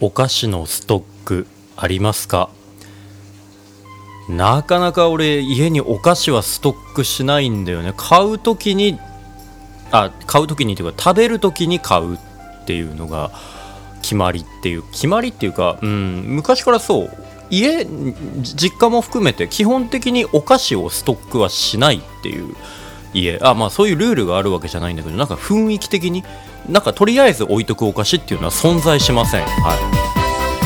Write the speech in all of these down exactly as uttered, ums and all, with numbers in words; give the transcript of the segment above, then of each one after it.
お菓子のストックありますか？なかなか俺家にお菓子はストックしないんだよね。買うときにあ買うときにというか食べるときに買うっていうのが決まりっていう決まりっていうか、うん、昔からそう家実家も含めて基本的にお菓子をストックはしないっていう家あ、まあ、そういうルールがあるわけじゃないんだけど、なんか雰囲気的になんかとりあえず置いとくお菓子っていうのは存在しません。はい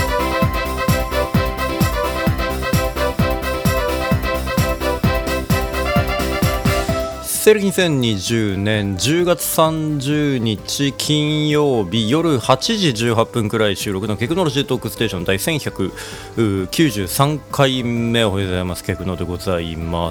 にせんにじゅうねんじゅうがつさんじゅうにち金曜日夜はちじじゅうはっぷんくらい収録のテクノロジートークステーション第せんひゃくきゅうじゅうさんかいめ。おはようございます。テクノでございます。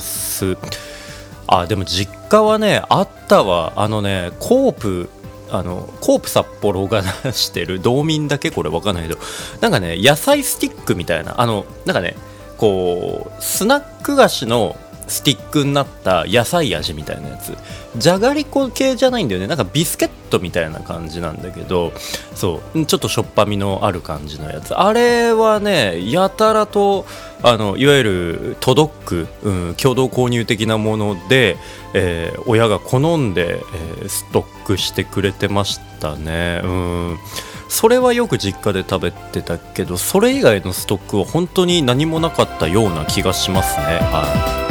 あでも実家はねあったわ。あのねコープあのコープ札幌が出してる道民だけこれわかんないけど、なんかね野菜スティックみたいなあのなんかねこうスナック菓子のスティックになった野菜味みたいなやつ、じゃがりこ系じゃないんだよね。なんかビスケットみたいな感じなんだけど、そうちょっとしょっぱみのある感じのやつ、あれはねやたらとあのいわゆるトドック、うん、共同購入的なもので、えー、親が好んで、えー、ストックしてくれてましたね。うんそれはよく実家で食べてたけど、それ以外のストックは本当に何もなかったような気がしますね。はい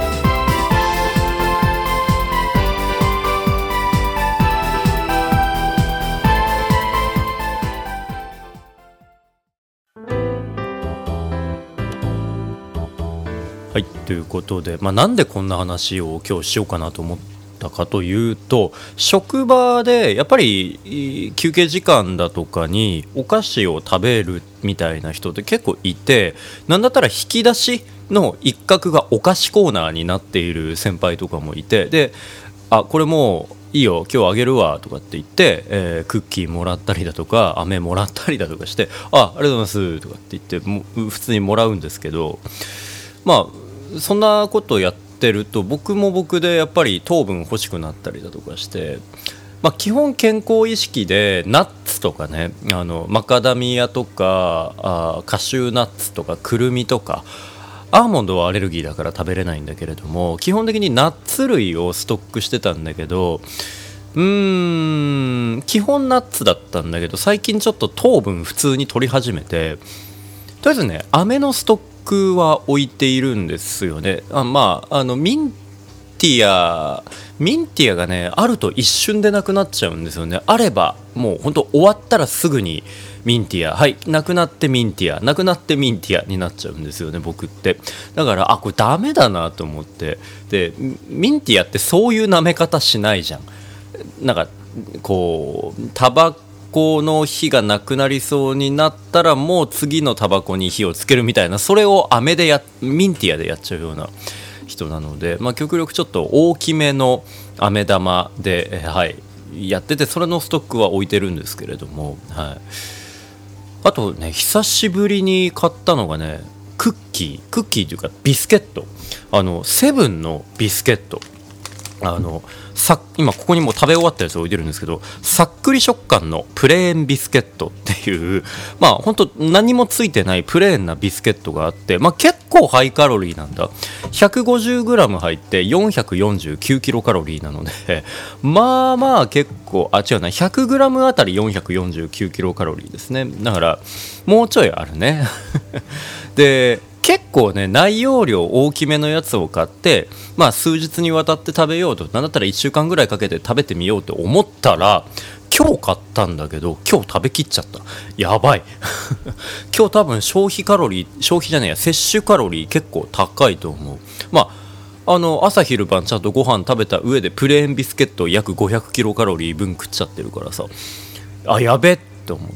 はい、ということで、まあ、なんでこんな話を今日しようかなと思ったかというと、職場でやっぱり休憩時間だとかにお菓子を食べるみたいな人って結構いて、なんだったら引き出しの一角がお菓子コーナーになっている先輩とかもいて、であこれもういいよ今日あげるわとかって言って、えー、クッキーもらったりだとか飴もらったりだとかして、あありがとうございますとかって言っても普通にもらうんですけど、まあそんなことをやってると僕も僕でやっぱり糖分欲しくなったりだとかして、まあ、基本健康意識でナッツとかね、あのマカダミアとかあカシューナッツとかくるみとか、アーモンドはアレルギーだから食べれないんだけれども、基本的にナッツ類をストックしてたんだけど、うーん基本ナッツだったんだけど、最近ちょっと糖分普通に取り始めて、とりあえずね飴のストックは置いているんですよね。あまああのミンティアミンティアがねあると一瞬でなくなっちゃうんですよね。あればもう本当終わったらすぐにミンティアはいなくなってミンティアなくなってミンティアになっちゃうんですよね僕って。だからあこれダメだなと思って、でミンティアってそういう舐め方しないじゃん。なんかこうタバコこの火がなくなりそうになったらもう次のタバコに火をつけるみたいな、それを飴でやミンティアでやっちゃうような人なので、まあ、極力ちょっと大きめの飴玉で、はい、やってて、それのストックは置いてるんですけれども、はい、あとね久しぶりに買ったのがねクッキークッキーというかビスケット、あのセブンのビスケット、あのさ今ここにもう食べ終わったやつを置いてるんですけど、さっくり食感のプレーンビスケットっていう、まあ本当何もついてないプレーンなビスケットがあって、まあ結構ハイカロリーなんだ。 ひゃくごじゅうグラム 入ってよんひゃくよんじゅうきゅうキロカロリーなのでまあまあ結構あ違うな ひゃくグラム あたりよんひゃくよんじゅうきゅうキロカロリーですね。だからもうちょいあるねで結構ね内容量大きめのやつを買って、まあ数日にわたって食べようと、なんだったらいっしゅうかんぐらいかけて食べてみようと思ったら、今日買ったんだけど今日食べきっちゃった。やばい今日多分消費カロリー消費じゃないや摂取カロリー結構高いと思う。まああの朝昼晩ちゃんとご飯食べた上でプレーンビスケット約ごひゃくキロカロリー分食っちゃってるからさ、あやべって思って、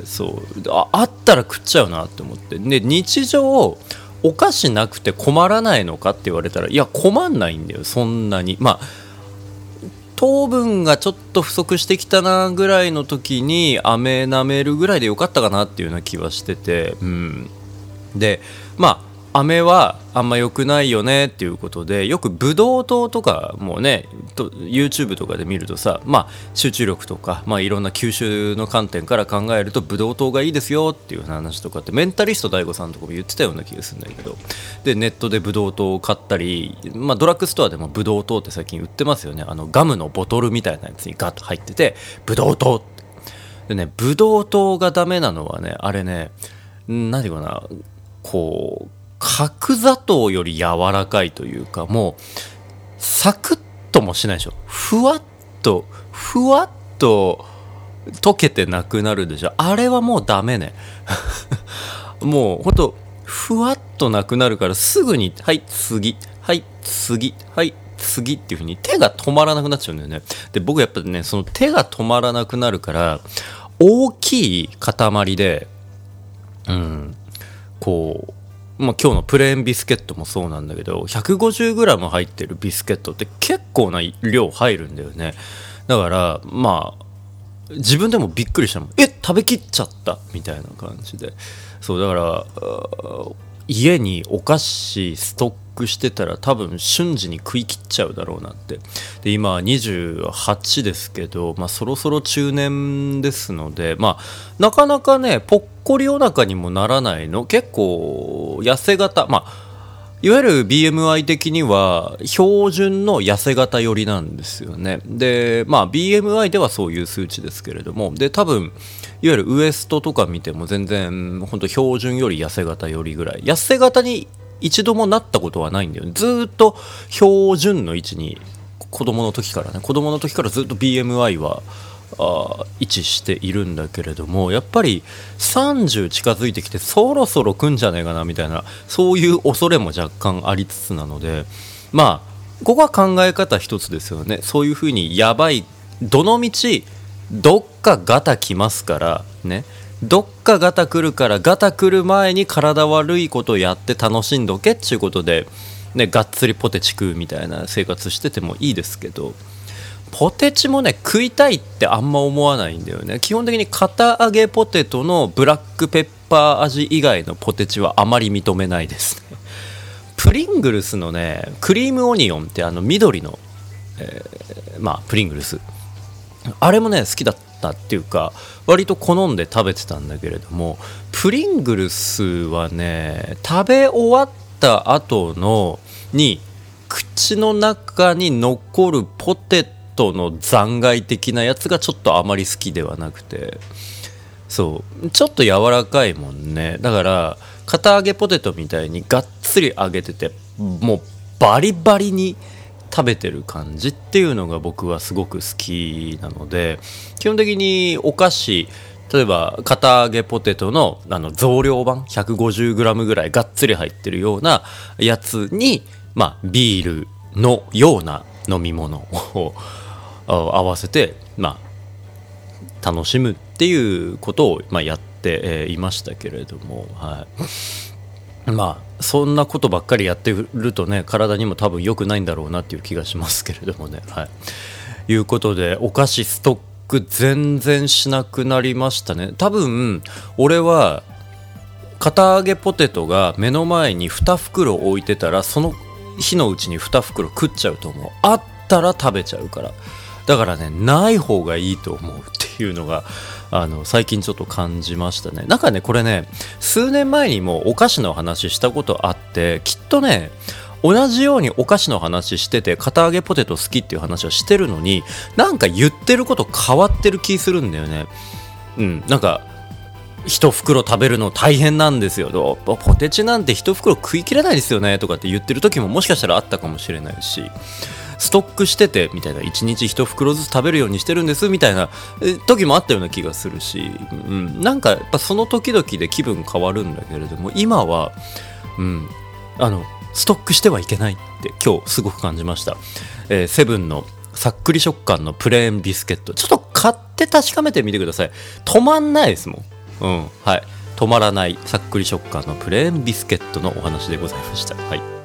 そう あ, あったら食っちゃうなって思って、で日常お菓子なくて困らないのかって言われたら、いや困んないんだよそんなに。まあ糖分がちょっと不足してきたなぐらいの時に飴舐めるぐらいでよかったかなっていうような気はしてて、うん、でまあ飴はあんま良くないよねっていうことで、よくブドウ糖とかもねと YouTube とかで見るとさ、まあ集中力とか、まあいろんな吸収の観点から考えるとブドウ糖がいいですよっていう話とかってメンタリスト ダイゴ さんとかも言ってたような気がするんだけど、でネットでブドウ糖を買ったり、まあドラッグストアでもブドウ糖って最近売ってますよね。あのガムのボトルみたいなやつにガッと入っててブドウ糖って。でね、ブドウ糖がダメなのはね、あれね、何ていうかな、こう角砂糖より柔らかいというか、もうサクッともしないでしょ。ふわっとふわっと溶けてなくなるでしょ。あれはもうダメねもうほんとふわっとなくなるから、すぐにはい次はい次はい次っていう風に手が止まらなくなっちゃうんだよね。で僕やっぱね、その手が止まらなくなるから大きい塊で、うんこうまあ、今日のプレーンビスケットもそうなんだけど ひゃくごじゅうグラム 入ってるビスケットって結構な量入るんだよね。だからまあ自分でもびっくりしたもん。え食べきっちゃったみたいな感じで。そうだから家にお菓子ストックしてたら多分瞬時に食い切っちゃうだろうなって。で今にじゅうはちですけど、まあ、そろそろ中年ですので、まあ、なかなかねぽっこりお腹にもならないの。結構痩せ型、まあいわゆる ビーエムアイ 的には標準の痩せ型寄りなんですよね。でまあ ビーエムアイ ではそういう数値ですけれども、で多分いわゆるウエストとか見ても全然本当標準より痩せ型寄りぐらい、痩せ型に一度もなったことはないんだよね。ずーっと標準の位置に子供の時からね子供の時からずっと ビーエムアイ はあ位置しているんだけれども、やっぱりさんじゅう近づいてきてそろそろ来んじゃねえかなみたいな、そういう恐れも若干ありつつなので、まあここは考え方一つですよね。そういうふうにやばい、どのみちどっかガタきますからね、どっかガタ来るからガタ来る前に体悪いことやって楽しんどけっていうことで、ね、がっつりポテチ食うみたいな生活しててもいいですけど、ポテチもね食いたいってあんま思わないんだよね。基本的に堅揚げポテトのブラックペッパー味以外のポテチはあまり認めないですね。プリングルスのねクリームオニオンってあの緑の、えー、まあプリングルス、あれもね好きだったっていうか割と好んで食べてたんだけれども、プリングルスはね食べ終わった後のに口の中に残るポテトの残骸的なやつがちょっとあまり好きではなくて、そうちょっと柔らかいもんね。だから堅揚げポテトみたいにがっつり揚げててもうバリバリに食べてる感じっていうのが僕はすごく好きなので、基本的にお菓子、例えば堅揚げポテトのあの増量版 ひゃくごじゅうグラム ぐらいがっつり入ってるようなやつに、まあ、ビールのような飲み物を合わせて、まあ、楽しむっていうことを、まあ、やって、えー、いましたけれども、はい、まあそんなことばっかりやってるとね体にも多分良くないんだろうなっていう気がしますけれどもね、はい、いうことでお菓子ストック全然しなくなりましたね。多分俺は堅揚げポテトが目の前にに袋置いてたらその日のうちにに袋食っちゃうと思う。あったら食べちゃうから。だからねない方がいいと思うっていうのがあの最近ちょっと感じましたね。なんかねこれね数年前にもお菓子の話したことあって、きっとね同じようにお菓子の話してて堅揚げポテト好きっていう話はしてるのに、なんか言ってること変わってる気するんだよね。うんなんか一袋食べるの大変なんですよ、ポテチなんて一袋食い切れないですよねとかって言ってる時ももしかしたらあったかもしれないし、ストックしててみたいな、いちにち一袋ずつ食べるようにしてるんですみたいな時もあったような気がするし、うん、なんかやっぱその時々で気分変わるんだけれども、今は、うん、あのストックしてはいけないって今日すごく感じました。えー、セブンのさっくり食感のプレーンビスケット、ちょっと買って確かめてみてください。止まんないですもん。うんはい、止まらないさっくり食感のプレーンビスケットのお話でございました。はい。